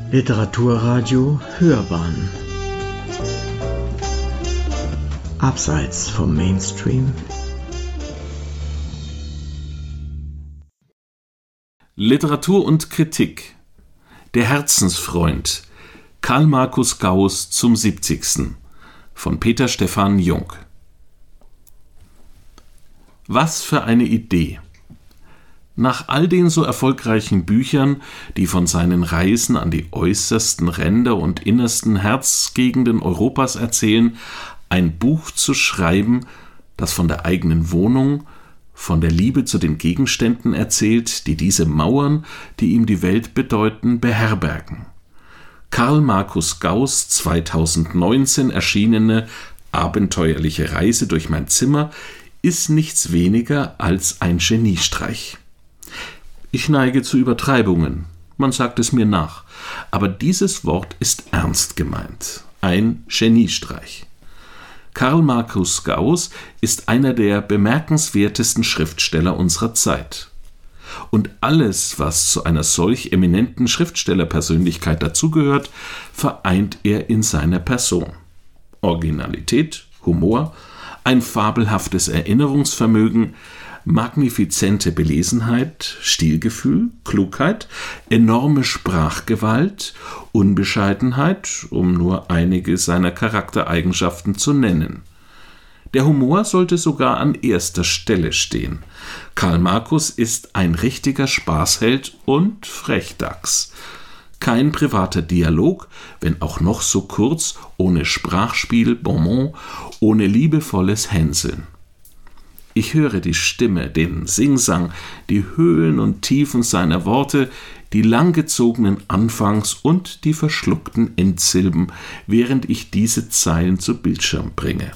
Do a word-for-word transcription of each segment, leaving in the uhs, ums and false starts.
Literaturradio Hörbahn Abseits vom Mainstream. Literatur und Kritik. Der Herzensfreund. Karl Markus Gauß zum siebzigsten von Peter Stephan Jung. Was für eine Idee! Nach all den so erfolgreichen Büchern, die von seinen Reisen an die äußersten Ränder und innersten Herzgegenden Europas erzählen, ein Buch zu schreiben, das von der eigenen Wohnung, von der Liebe zu den Gegenständen erzählt, die diese Mauern, die ihm die Welt bedeuten, beherbergen. Karl Markus Gauß' zweitausendneunzehn erschienene abenteuerliche Reise durch mein Zimmer ist nichts weniger als ein Geniestreich. Ich neige zu Übertreibungen, man sagt es mir nach, aber dieses Wort ist ernst gemeint, ein Geniestreich. Karl Markus Gauß ist einer der bemerkenswertesten Schriftsteller unserer Zeit. Und alles, was zu einer solch eminenten Schriftstellerpersönlichkeit dazugehört, vereint er in seiner Person. Originalität, Humor, ein fabelhaftes Erinnerungsvermögen, magnifizente Belesenheit, Stilgefühl, Klugheit, enorme Sprachgewalt, Unbescheidenheit, um nur einige seiner Charaktereigenschaften zu nennen. Der Humor sollte sogar an erster Stelle stehen. Karl Markus ist ein richtiger Spaßheld und Frechdachs. Kein privater Dialog, wenn auch noch so kurz, ohne Sprachspiel, Bonmot, ohne liebevolles Hänseln. Ich höre die Stimme, den Singsang, die Höhen und Tiefen seiner Worte, die langgezogenen Anfangs- und die verschluckten Endsilben, während ich diese Zeilen zu Bildschirm bringe.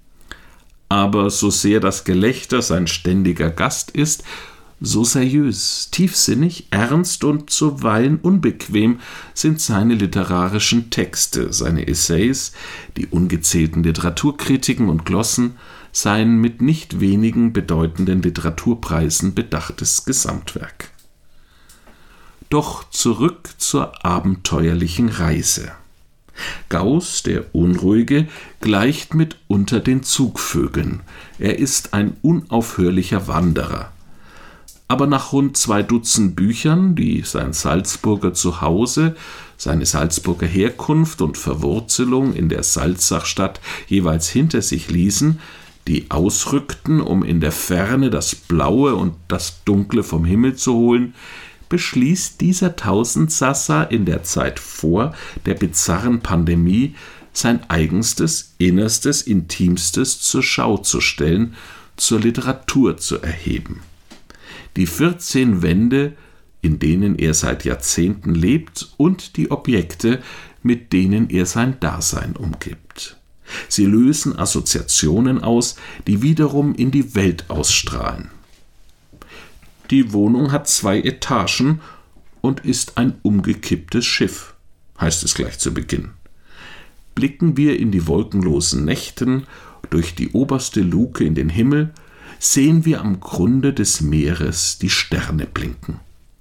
Aber so sehr das Gelächter sein ständiger Gast ist, so seriös, tiefsinnig, ernst und zuweilen unbequem sind seine literarischen Texte, seine Essays, die ungezählten Literaturkritiken und Glossen, sein mit nicht wenigen bedeutenden Literaturpreisen bedachtes Gesamtwerk. Doch zurück zur abenteuerlichen Reise. Gauß, der Unruhige, gleicht mitunter den Zugvögeln. Er ist ein unaufhörlicher Wanderer. Aber nach rund zwei Dutzend Büchern, die sein Salzburger Zuhause, seine Salzburger Herkunft und Verwurzelung in der Salzachstadt jeweils hinter sich ließen, die ausrückten, um in der Ferne das Blaue und das Dunkle vom Himmel zu holen, beschließt dieser Tausendsassa in der Zeit vor der bizarren Pandemie sein eigenstes, innerstes, intimstes zur Schau zu stellen, zur Literatur zu erheben. Die vierzehn Wände, in denen er seit Jahrzehnten lebt, und die Objekte, mit denen er sein Dasein umgibt. Sie lösen Assoziationen aus, die wiederum in die Welt ausstrahlen. Die Wohnung hat zwei Etagen und ist ein umgekipptes Schiff, heißt es gleich zu Beginn. Blicken wir in die wolkenlosen Nächten durch die oberste Luke in den Himmel, sehen wir am Grunde des Meeres die Sterne blinken.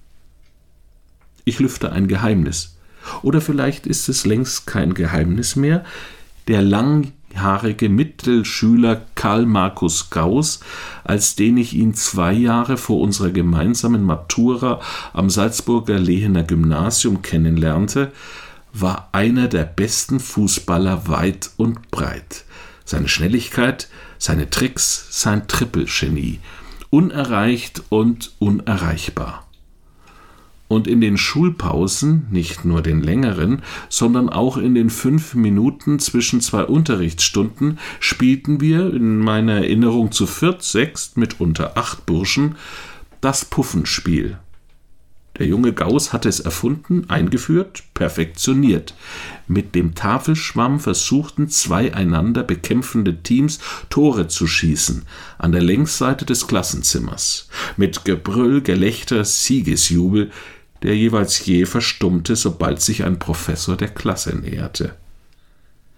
Ich lüfte ein Geheimnis. Oder vielleicht ist es längst kein Geheimnis mehr. Der langhaarige Mittelschüler Karl Markus Gauß, als den ich ihn zwei Jahre vor unserer gemeinsamen Matura am Salzburger Lehener Gymnasium kennenlernte, war einer der besten Fußballer weit und breit. Seine Schnelligkeit, seine Tricks, sein Trippelgenie, unerreicht und unerreichbar. Und in den Schulpausen, nicht nur den längeren, sondern auch in den fünf Minuten zwischen zwei Unterrichtsstunden, spielten wir, in meiner Erinnerung zu viert, sechst, mitunter acht Burschen, das Puffenspiel. Der junge Gauß hatte es erfunden, eingeführt, perfektioniert. Mit dem Tafelschwamm versuchten zwei einander bekämpfende Teams Tore zu schießen, an der Längsseite des Klassenzimmers. Mit Gebrüll, Gelächter, Siegesjubel, der jeweils je verstummte, sobald sich ein Professor der Klasse näherte.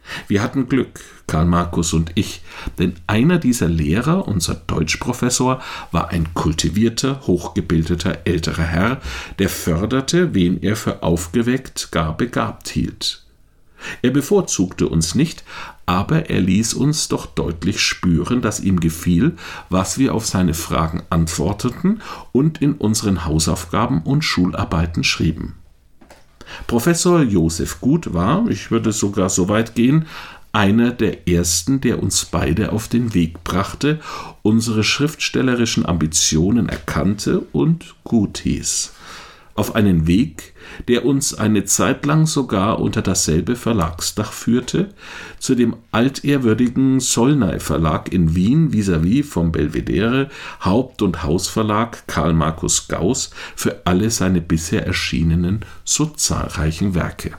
Wir hatten Glück, Karl Markus und ich, denn einer dieser Lehrer, unser Deutschprofessor, war ein kultivierter, hochgebildeter älterer Herr, der förderte, wen er für aufgeweckt, gar begabt hielt. Er bevorzugte uns nicht, aber er ließ uns doch deutlich spüren, dass ihm gefiel, was wir auf seine Fragen antworteten und in unseren Hausaufgaben und Schularbeiten schrieben. Professor Josef Gut war, ich würde sogar so weit gehen, einer der ersten, der uns beide auf den Weg brachte, unsere schriftstellerischen Ambitionen erkannte und gut hieß. Auf einen Weg, der uns eine Zeit lang sogar unter dasselbe Verlagsdach führte, zu dem altehrwürdigen Sollnay Verlag in Wien vis-à-vis vom Belvedere, Haupt- und Hausverlag Karl Markus Gauß für alle seine bisher erschienenen so zahlreichen Werke.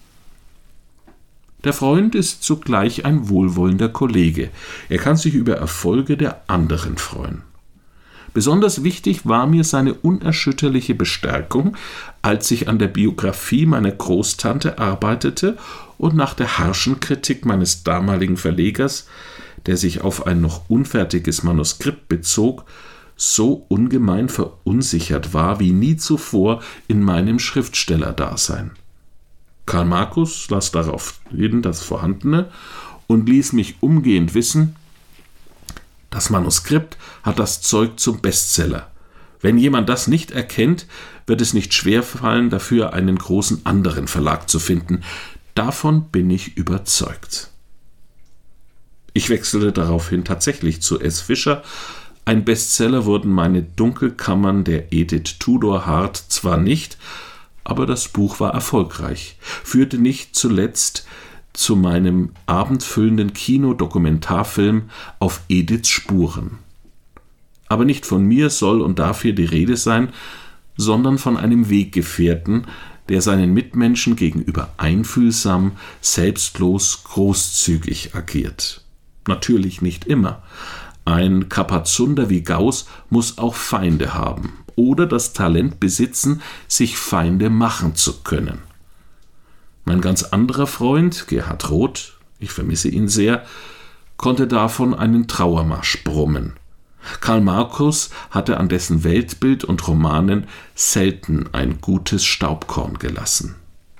Der Freund ist zugleich ein wohlwollender Kollege. Er kann sich über Erfolge der anderen freuen. Besonders wichtig war mir seine unerschütterliche Bestärkung, als ich an der Biografie meiner Großtante arbeitete und nach der harschen Kritik meines damaligen Verlegers, der sich auf ein noch unfertiges Manuskript bezog, so ungemein verunsichert war wie nie zuvor in meinem Schriftstellerdasein. Karl Markus las darauf hin das Vorhandene und ließ mich umgehend wissen, das Manuskript hat das Zeug zum Bestseller. Wenn jemand das nicht erkennt, wird es nicht schwerfallen, dafür einen großen anderen Verlag zu finden. Davon bin ich überzeugt. Ich wechselte daraufhin tatsächlich zu S. Fischer. Ein Bestseller wurden meine Dunkelkammern der Edith Tudor Hart zwar nicht, aber das Buch war erfolgreich, führte nicht zuletzt zu meinem abendfüllenden Kinodokumentarfilm Auf Ediths Spuren. Aber nicht von mir soll und darf hier die Rede sein, sondern von einem Weggefährten, der seinen Mitmenschen gegenüber einfühlsam, selbstlos, großzügig agiert. Natürlich nicht immer. Ein Kapazunder wie Gauß muss auch Feinde haben oder das Talent besitzen, sich Feinde machen zu können. Mein ganz anderer Freund, Gerhard Roth, ich vermisse ihn sehr, konnte davon einen Trauermarsch brummen. Karl Markus hatte an dessen Weltbild und Romanen selten ein gutes Staubkorn gelassen.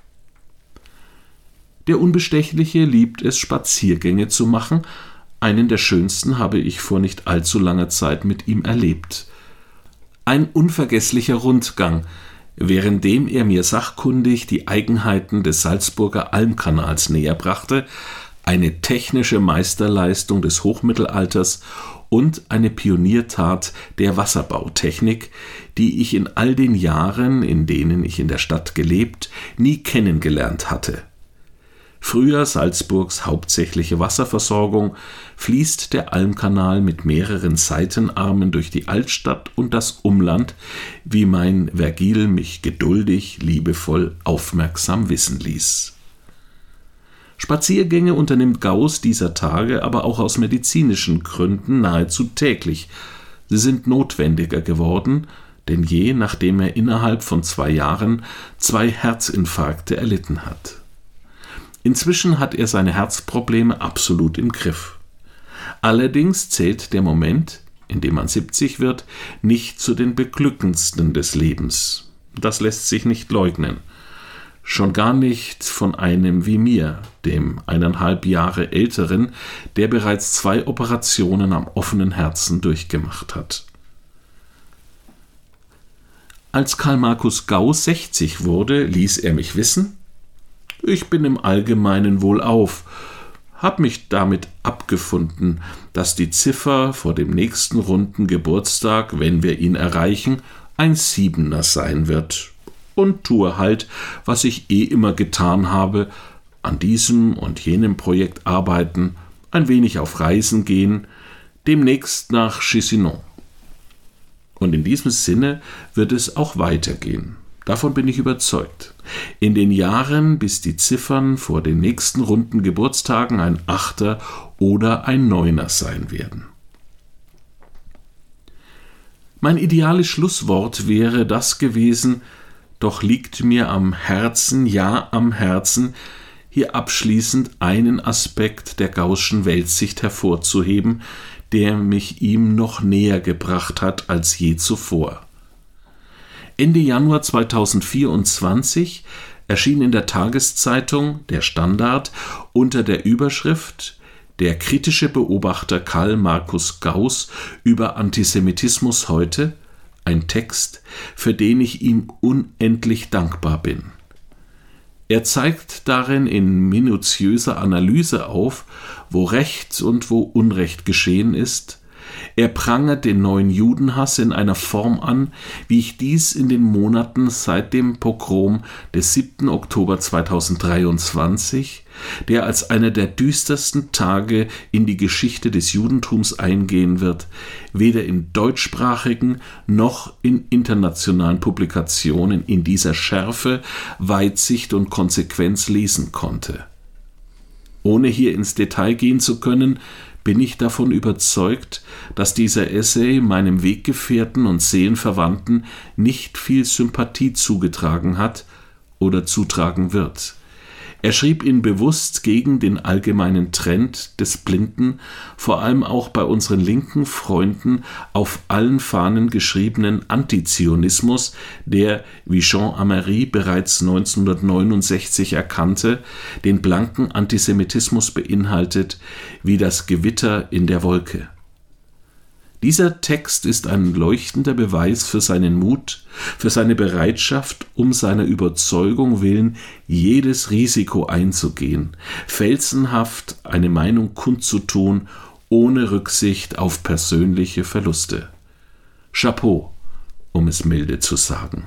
Der Unbestechliche liebt es, Spaziergänge zu machen. Einen der schönsten habe ich vor nicht allzu langer Zeit mit ihm erlebt. Ein unvergesslicher Rundgang, währenddem er mir sachkundig die Eigenheiten des Salzburger Almkanals näherbrachte, eine technische Meisterleistung des Hochmittelalters und eine Pioniertat der Wasserbautechnik, die ich in all den Jahren, in denen ich in der Stadt gelebt, nie kennengelernt hatte. Früher Salzburgs hauptsächliche Wasserversorgung, fließt der Almkanal mit mehreren Seitenarmen durch die Altstadt und das Umland, wie mein Vergil mich geduldig, liebevoll, aufmerksam wissen ließ. Spaziergänge unternimmt Gauß dieser Tage aber auch aus medizinischen Gründen nahezu täglich. Sie sind notwendiger geworden, denn je nachdem er innerhalb von zwei Jahren zwei Herzinfarkte erlitten hat. Inzwischen hat er seine Herzprobleme absolut im Griff. Allerdings zählt der Moment, in dem man siebzig wird, nicht zu den beglückendsten des Lebens. Das lässt sich nicht leugnen. Schon gar nicht von einem wie mir, dem eineinhalb Jahre älteren, der bereits zwei Operationen am offenen Herzen durchgemacht hat. Als Karl Markus Gauß sechzig wurde, ließ er mich wissen: Ich bin im Allgemeinen wohlauf, hab mich damit abgefunden, dass die Ziffer vor dem nächsten runden Geburtstag, wenn wir ihn erreichen, ein Siebener sein wird. Und tue halt, was ich eh immer getan habe, an diesem und jenem Projekt arbeiten, ein wenig auf Reisen gehen, demnächst nach Chisinau. Und in diesem Sinne wird es auch weitergehen. Davon bin ich überzeugt. In den Jahren, bis die Ziffern vor den nächsten runden Geburtstagen ein Achter oder ein Neuner sein werden. Mein ideales Schlusswort wäre das gewesen: Doch liegt mir am Herzen, ja am Herzen, hier abschließend einen Aspekt der Gaußschen Weltsicht hervorzuheben, der mich ihm noch näher gebracht hat als je zuvor. Ende Januar zweitausendvierundzwanzig erschien in der Tageszeitung Der Standard unter der Überschrift »Der kritische Beobachter Karl Markus Gauß über Antisemitismus heute« ein Text, für den ich ihm unendlich dankbar bin. Er zeigt darin in minutiöser Analyse auf, wo Recht und wo Unrecht geschehen ist. Er prangert den neuen Judenhass in einer Form an, wie ich dies in den Monaten seit dem Pogrom des siebten Oktober zweitausenddreiundzwanzig, der als einer der düstersten Tage in die Geschichte des Judentums eingehen wird, weder in deutschsprachigen noch in internationalen Publikationen in dieser Schärfe, Weitsicht und Konsequenz lesen konnte. Ohne hier ins Detail gehen zu können, bin ich davon überzeugt, dass dieser Essay meinem Weggefährten und Seelenverwandten nicht viel Sympathie zugetragen hat oder zutragen wird. Er schrieb ihn bewusst gegen den allgemeinen Trend des blinden, vor allem auch bei unseren linken Freunden auf allen Fahnen geschriebenen Antizionismus, der, wie Jean Amery bereits neunzehnhundertneunundsechzig erkannte, den blanken Antisemitismus beinhaltet wie das Gewitter in der Wolke. Dieser Text ist ein leuchtender Beweis für seinen Mut, für seine Bereitschaft, um seiner Überzeugung willen jedes Risiko einzugehen, felsenhaft eine Meinung kundzutun, ohne Rücksicht auf persönliche Verluste. Chapeau, um es milde zu sagen.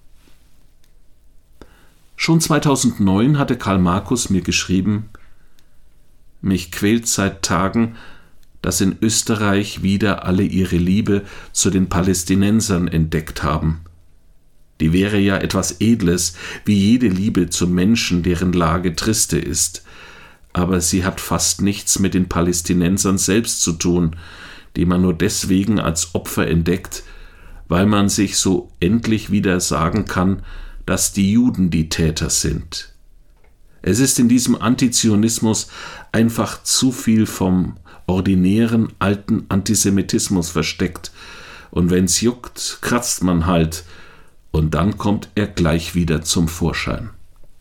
Schon zweitausendneun hatte Karl Markus mir geschrieben: Mich quält seit Tagen, dass in Österreich wieder alle ihre Liebe zu den Palästinensern entdeckt haben. Die wäre ja etwas Edles, wie jede Liebe zu Menschen, deren Lage triste ist. Aber sie hat fast nichts mit den Palästinensern selbst zu tun, die man nur deswegen als Opfer entdeckt, weil man sich so endlich wieder sagen kann, dass die Juden die Täter sind. Es ist in diesem Antizionismus einfach zu viel vom ordinären alten Antisemitismus versteckt, und wenn's juckt, kratzt man halt, und dann kommt er gleich wieder zum Vorschein.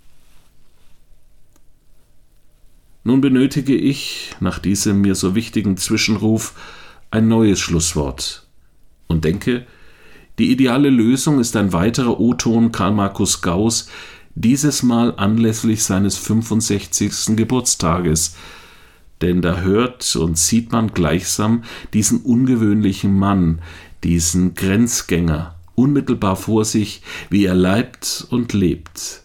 Nun benötige ich, nach diesem mir so wichtigen Zwischenruf, ein neues Schlusswort und denke, die ideale Lösung ist ein weiterer O-Ton Karl Markus Gauß, dieses Mal anlässlich seines fünfundsechzigsten Geburtstages, denn da hört und sieht man gleichsam diesen ungewöhnlichen Mann, diesen Grenzgänger, unmittelbar vor sich, wie er leibt und lebt.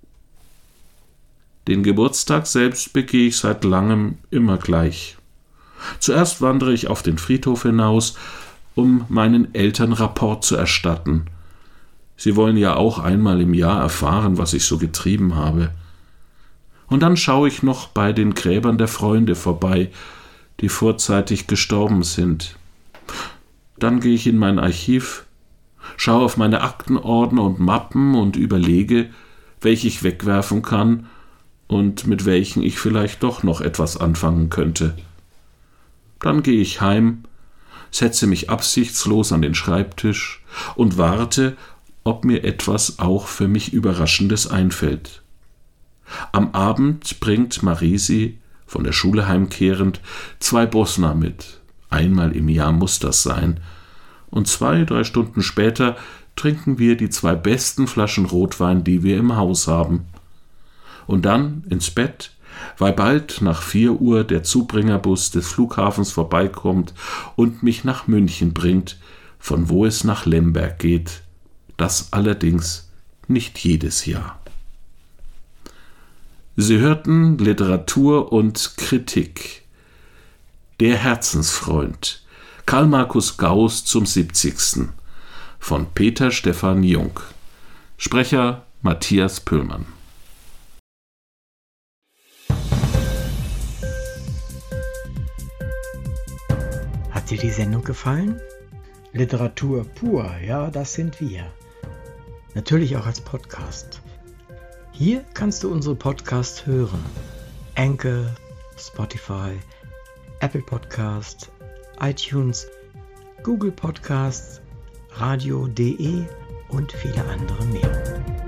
Den Geburtstag selbst begehe ich seit langem immer gleich. Zuerst wandere ich auf den Friedhof hinaus, um meinen Eltern Rapport zu erstatten. Sie wollen ja auch einmal im Jahr erfahren, was ich so getrieben habe. Und dann schaue ich noch bei den Gräbern der Freunde vorbei, die vorzeitig gestorben sind. Dann gehe ich in mein Archiv, schaue auf meine Aktenordner und Mappen und überlege, welche ich wegwerfen kann und mit welchen ich vielleicht doch noch etwas anfangen könnte. Dann gehe ich heim, setze mich absichtslos an den Schreibtisch und warte, ob mir etwas auch für mich Überraschendes einfällt. Am Abend bringt Marisi, von der Schule heimkehrend, zwei Bosna mit. Einmal im Jahr muss das sein. Und zwei, drei Stunden später trinken wir die zwei besten Flaschen Rotwein, die wir im Haus haben. Und dann ins Bett, weil bald nach vier Uhr der Zubringerbus des Flughafens vorbeikommt und mich nach München bringt, von wo es nach Lemberg geht. Das allerdings nicht jedes Jahr. Sie hörten Literatur und Kritik. Der Herzensfreund. Karl Markus Gauß zum siebzigsten von Peter Stephan Jung. Sprecher Matthias Pöllmann. Hat dir die Sendung gefallen? Literatur pur, ja, das sind wir. Natürlich auch als Podcast. Hier kannst du unsere Podcasts hören. Anchor, Spotify, Apple Podcasts, iTunes, Google Podcasts, radio punkt de und viele andere mehr.